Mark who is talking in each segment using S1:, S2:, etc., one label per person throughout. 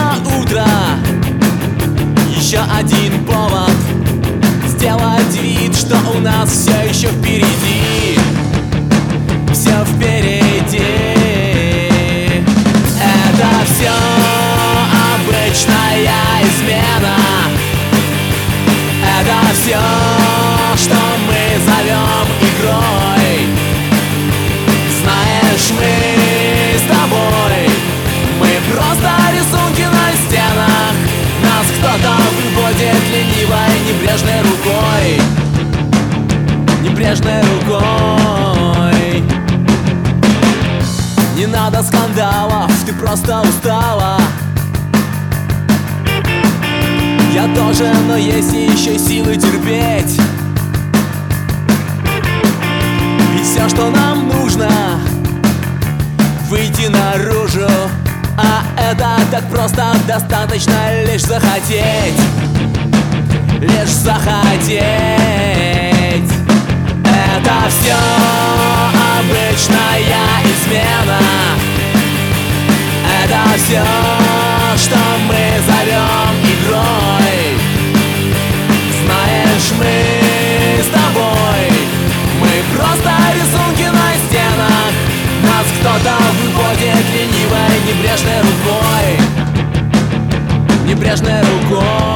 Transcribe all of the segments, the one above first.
S1: это утро, еще один повод сделать вид, что у нас все еще впереди. Все впереди. Это все обычная измена. Это все, что мы зовем игрой. Знаешь, мы с тобой, мы просто рисунки на стенах. Нас кто-то выводит ленивой, небрежной рукой. Небрежной рукой. Не надо скандалов, ты просто устала. Я тоже, но есть еще силы терпеть. Ведь все, что нам нужно, выйти наружу. А это так просто, достаточно лишь захотеть. Лишь захотеть. Это все обычная измена. Это все, что мы зовем игрой. Знаешь, мы с тобой, мы просто рисунки на стенах. Нас кто-то выводит ленивой, небрежной рукой. Небрежной рукой.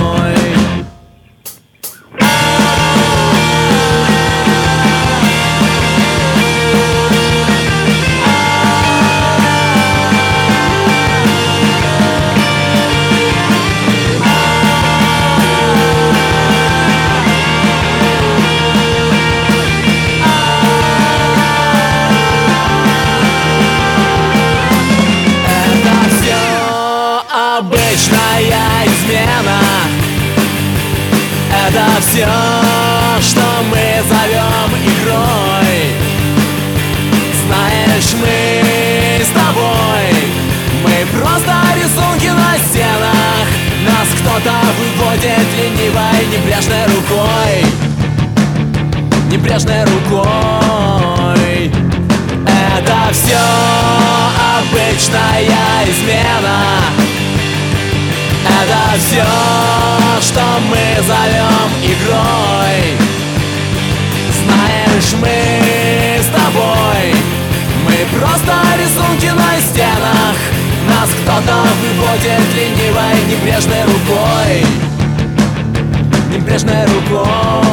S1: Обычная измена. Это все, что мы зовем игрой. Знаешь, мы с тобой, мы просто рисунки на стенах. Нас кто-то выводит ленивой, небрежной рукой. Небрежной рукой. Это все обычная измена. Это все, что мы зовем игрой. Знаешь, мы с тобой, мы просто рисунки на стенах. Нас кто-то выводит ленивой, небрежной рукой. Небрежной рукой.